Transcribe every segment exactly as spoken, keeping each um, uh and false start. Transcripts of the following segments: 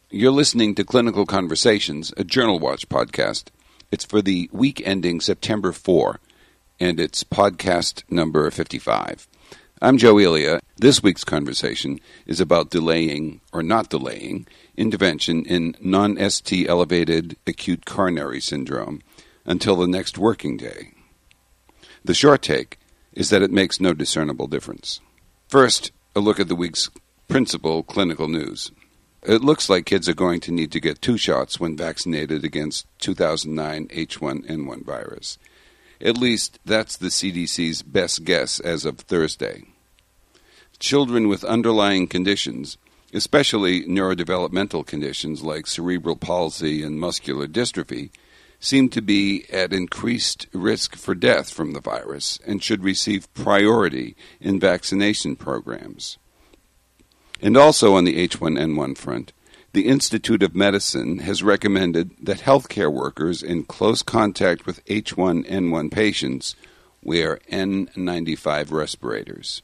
You're listening to Clinical Conversations, a Journal Watch podcast. It's for the week ending September fourth, and it's podcast number fifty-five. I'm Joe Elia. This week's conversation is about delaying, or not delaying, intervention in non-S T elevated acute coronary syndrome until the next working day. The short take is that it makes no discernible difference. First, a look at the week's principal clinical news. It looks like kids are going to need to get two shots when vaccinated against two thousand nine H one N one virus. At least that's the C D C's best guess as of Thursday. Children with underlying conditions, especially neurodevelopmental conditions like cerebral palsy and muscular dystrophy, seem to be at increased risk for death from the virus and should receive priority in vaccination programs. And also on the H one N one front, the Institute of Medicine has recommended that healthcare workers in close contact with H one N one patients wear N ninety-five respirators.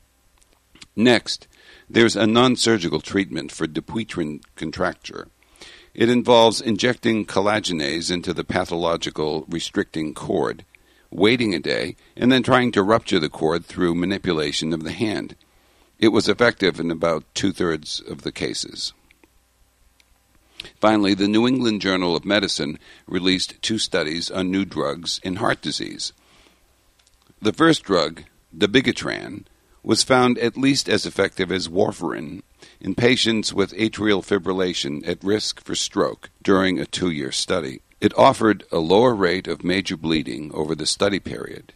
Next, there's a non-surgical treatment for Dupuytren contracture. It involves injecting collagenase into the pathological restricting cord, waiting a day, and then trying to rupture the cord through manipulation of the hand. It was effective in about two-thirds of the cases. Finally, the New England Journal of Medicine released two studies on new drugs in heart disease. The first drug, dabigatran, was found at least as effective as warfarin in patients with atrial fibrillation at risk for stroke during a two-year study. It offered a lower rate of major bleeding over the study period.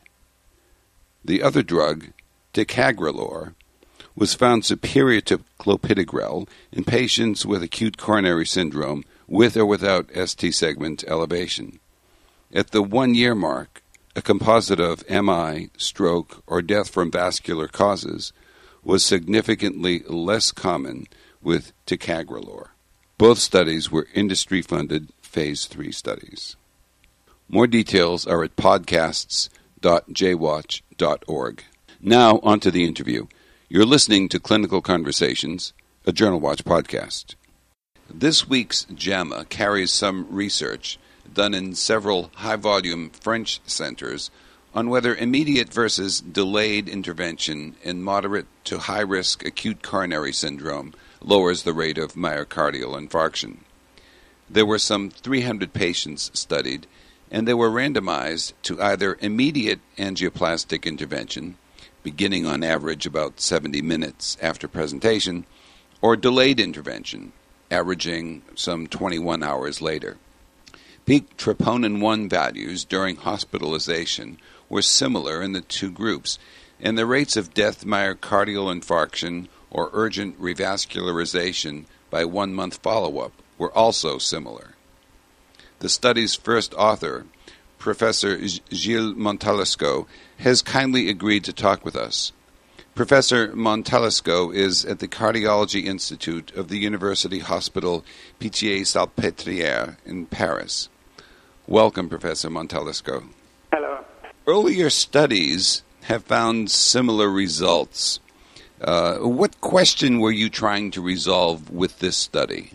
The other drug, ticagrelor, was found superior to clopidogrel in patients with acute coronary syndrome with or without S T segment elevation. At the one-year mark, a composite of M I, stroke, or death from vascular causes was significantly less common with ticagrelor. Both studies were industry-funded phase three studies. More details are at podcasts dot j watch dot org. Now, on to the interview. You're listening to Clinical Conversations, a Journal Watch podcast. This week's JAMA carries some research done in several high-volume French centers on whether immediate versus delayed intervention in moderate to high-risk acute coronary syndrome lowers the rate of myocardial infarction. There were some three hundred patients studied, and they were randomized to either immediate angioplastic intervention, beginning on average about seventy minutes after presentation, or delayed intervention, averaging some twenty-one hours later. Peak troponin one values during hospitalization were similar in the two groups, and the rates of death myocardial infarction or urgent revascularization by one-month follow-up were also similar. The study's first author, Professor Gilles Montalesco, has kindly agreed to talk with us. Professor Montalesco is at the Cardiology Institute of the University Hospital Pitié-Salpêtrière in Paris. Welcome, Professor Montalesco. Hello. Earlier studies have found similar results. Uh, what question were you trying to resolve with this study?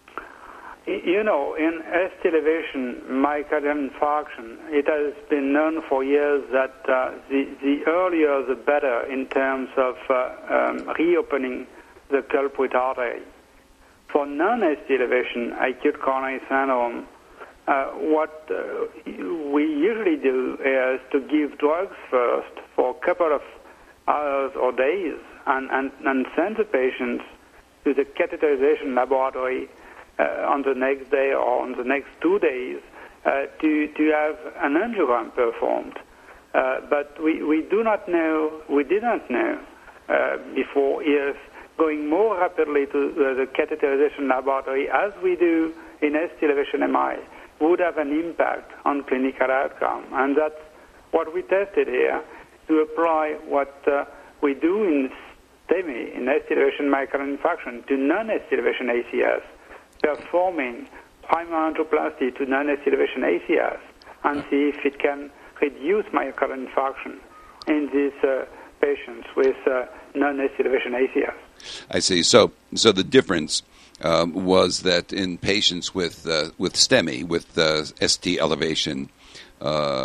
You know, in S T elevation myocardial infarction, it has been known for years that uh, the, the earlier the better in terms of uh, um, reopening the culprit artery. For non-S T elevation acute coronary syndrome, uh, what uh, we usually do is to give drugs first for a couple of hours or days and, and, and send the patients to the catheterization laboratory Uh, on the next day or on the next two days uh, to, to have an angiogram performed. Uh, but we, we do not know, we did not know uh, before if going more rapidly to uh, the catheterization laboratory as we do in S T elevation M I would have an impact on clinical outcome. And that's what we tested here to apply what uh, we do in STEMI, in S T elevation myocardial infarction, to non-S T elevation A C S, performing primary angioplasty to non-S T elevation A C S and see if it can reduce myocardial infarction in these uh, patients with uh, non-S T elevation A C S. I see. So, so the difference um, was that in patients with uh, with STEMI, with uh, S T elevation uh,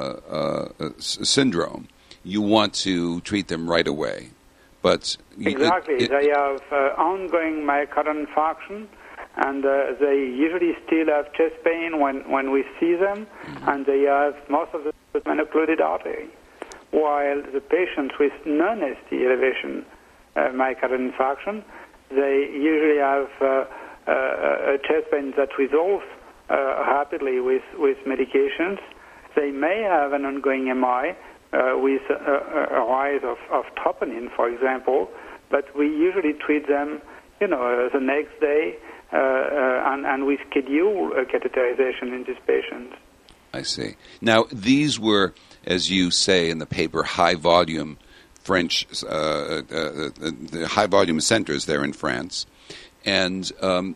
uh, s- syndrome, you want to treat them right away. But exactly, it, it, they have uh, ongoing myocardial infarction, and uh, they usually still have chest pain when, when we see them, mm-hmm. and they have most of the occluded artery. While the patients with non-S T elevation uh, myocardial infarction, they usually have uh, uh, a chest pain that resolves uh, rapidly with, with medications. They may have an ongoing M I uh, with a, a rise of, of troponin, for example, but we usually treat them, you know, uh, the next day, uh, uh, and, and we schedule a catheterization in these patients. I see. Now, these were, as you say in the paper, high-volume French, uh, uh, uh, the high-volume centers there in France, and um,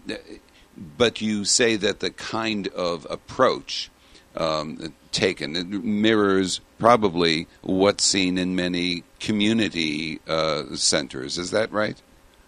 but you say that the kind of approach um, taken it mirrors probably what's seen in many community uh, centers. Is that right?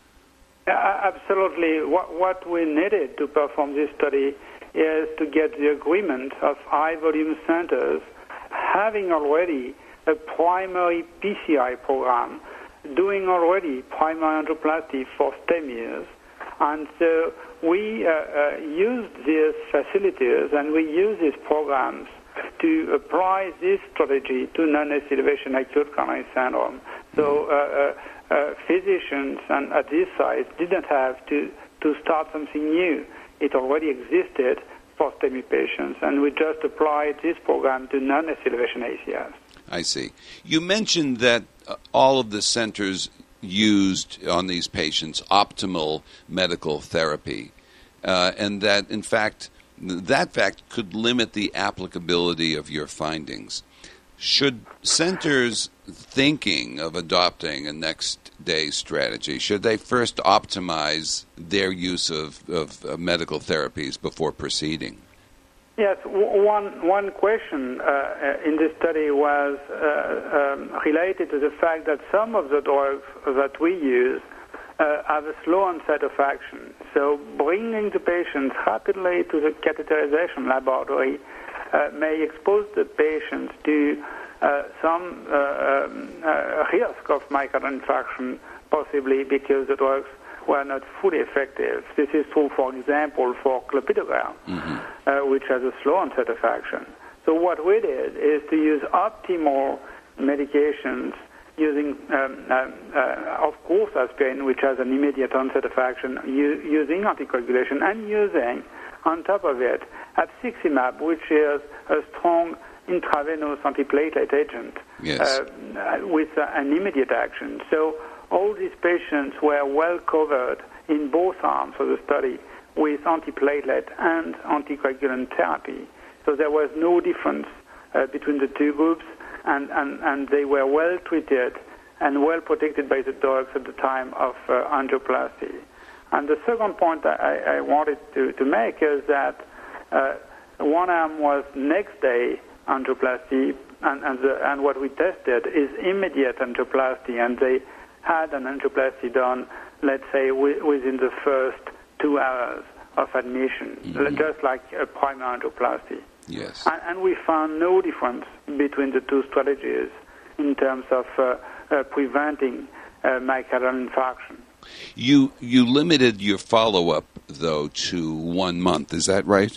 Uh, absolutely. What, what we needed to perform this study is to get the agreement of high-volume centers having already a primary P C I program, doing already primary angioplasty for STEMIs. And so we uh, uh, used these facilities and we use these programs to apply this strategy to non-S T elevation acute coronary syndrome. So uh, uh, uh, physicians and at this site didn't have to, to start something new. It already existed for STEMI patients, and we just applied this program to non-S T elevation A C S. I see. You mentioned that uh, all of the centers used on these patients optimal medical therapy, uh, and that, in fact, that fact could limit the applicability of your findings. Should centers thinking of adopting a next-day strategy, should they first optimize their use of, of, of medical therapies before proceeding? Yes, one one question uh, in this study was uh, um, related to the fact that some of the drugs that we use uh, have a slow onset of action. So bringing the patients rapidly to the catheterization laboratory uh, may expose the patients to uh, some uh, um, uh, risk of myocardial infarction, possibly because the drugs were not fully effective. This is true, for example, for clopidogrel, mm-hmm. uh, which has a slow onset of action. So what we did is to use optimal medications using, um, uh, uh, of course, aspirin, which has an immediate onset of action, u- using anticoagulation, and using, on top of it, abciximab, which is a strong intravenous antiplatelet agent yes. uh, with uh, an immediate action. So all these patients were well covered in both arms of the study with antiplatelet and anticoagulant therapy. So there was no difference uh, between the two groups, and, and, and they were well treated and well protected by the drugs at the time of uh, angioplasty. And the second point I, I wanted to, to make is that uh, one arm was next day angioplasty, and, and, the, and what we tested is immediate angioplasty, and they had an angioplasty done, let's say, w- within the first two hours of admission, mm-hmm. just like a primary angioplasty. Yes. And, and we found no difference between the two strategies in terms of uh, uh, preventing uh, myocardial infarction. You you limited your follow-up, though, to one month. Is that right?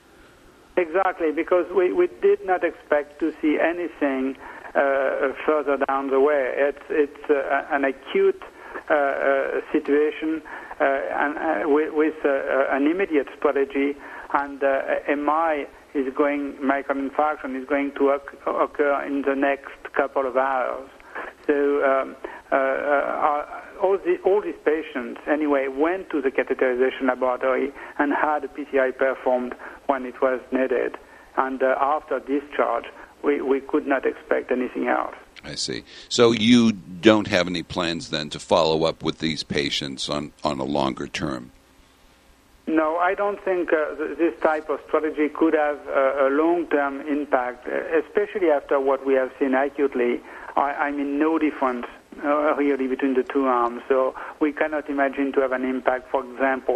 Exactly, because we, we did not expect to see anything uh, further down the way. It's, it's uh, an acute uh, uh, situation uh, and, uh, with, with uh, an immediate strategy, and uh, M I is going, myocardial infarction is going to occur in the next couple of hours. So um, uh, uh, all, the, all these patients, anyway, went to the catheterization laboratory and had a P C I performed when it was needed. And uh, after discharge, we, we could not expect anything else. I see. So you don't have any plans then to follow up with these patients on, on a longer term? No, I don't think uh, th- this type of strategy could have uh, a long-term impact, especially after what we have seen acutely. I, I mean, no difference uh, really between the two arms. So we cannot imagine to have an impact, for example,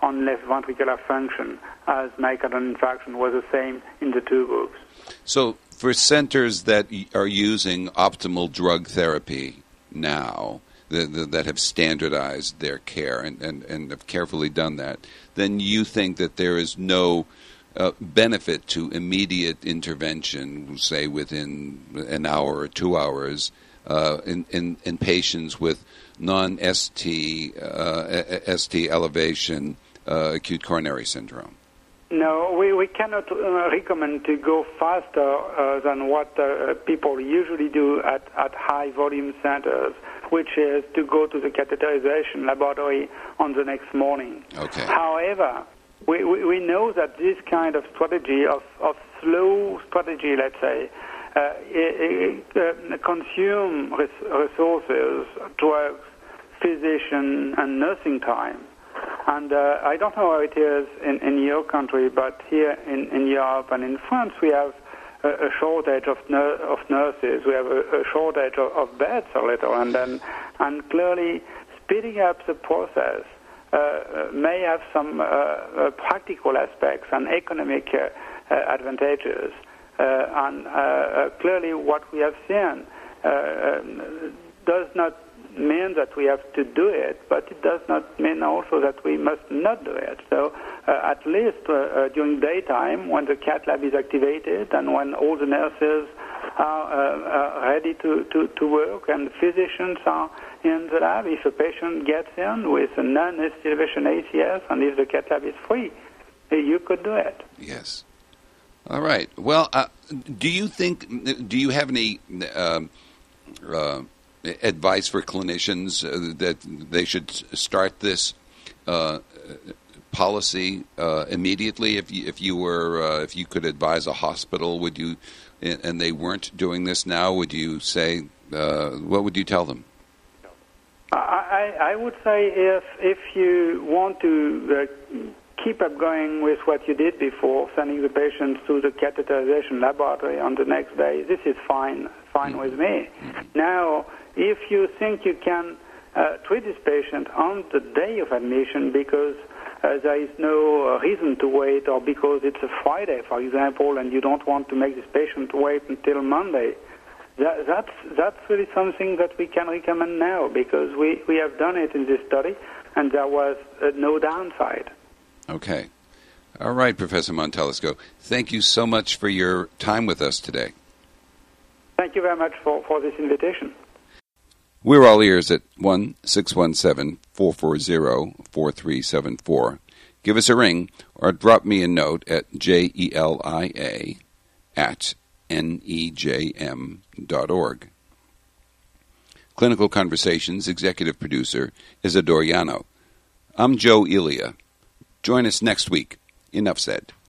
on left ventricular function, as myocardial infarction was the same in the two groups. So for centers that are using optimal drug therapy now, that, that have standardized their care and, and, and have carefully done that, then you think that there is no uh, benefit to immediate intervention, say within an hour or two hours, uh, in, in, in patients with non-S T, uh, S T elevation, uh, acute coronary syndrome? No, we, we cannot uh, recommend to go faster uh, than what uh, people usually do at, at high-volume centers, which is to go to the catheterization laboratory on the next morning. Okay. However, we, we, we know that this kind of strategy, of, of slow strategy, let's say, uh, it, it, uh, consume res- resources, drugs, physician, and nursing time. And uh, I don't know how it is in, in your country, but here in, in Europe and in France, we have a, a shortage of, nur- of nurses. We have a, a shortage of, of beds a little, and then and clearly speeding up the process uh, may have some uh, uh, practical aspects and economic uh, uh, advantages. Uh, and uh, uh, clearly, what we have seen uh, um, does not mean that we have to do it, but it does not mean also that we must not do it. So uh, at least uh, uh, during daytime, when the cath lab is activated and when all the nurses are uh, uh, ready to, to, to work and physicians are in the lab, if a patient gets in with a non-S T elevation A C S and if the cath lab is free, you could do it. Yes. All right. Well, uh, do you think, do you have any um, uh, advice for clinicians uh, that they should start this uh, policy uh, immediately? If you, if you were, uh, if you could advise a hospital, would you, and they weren't doing this now, would you say, uh, what would you tell them? I, I would say if if you want to uh, keep up going with what you did before, sending the patients to the catheterization laboratory on the next day, this is fine, fine mm-hmm. with me. Mm-hmm. Now, if you think you can uh, treat this patient on the day of admission because uh, there is no uh, reason to wait, or because it's a Friday, for example, and you don't want to make this patient wait until Monday, that, that's, that's really something that we can recommend now, because we, we have done it in this study, and there was uh, no downside. Okay. All right, Professor Montelesco. Thank you so much for your time with us today. Thank you very much for, for this invitation. We're all ears at one six one seven, four four zero, four three seven four. Give us a ring or drop me a note at J E L I A at N E J M dot org. Clinical Conversations executive producer is Adoriano. I'm Joe Elia. Join us next week. Enough said.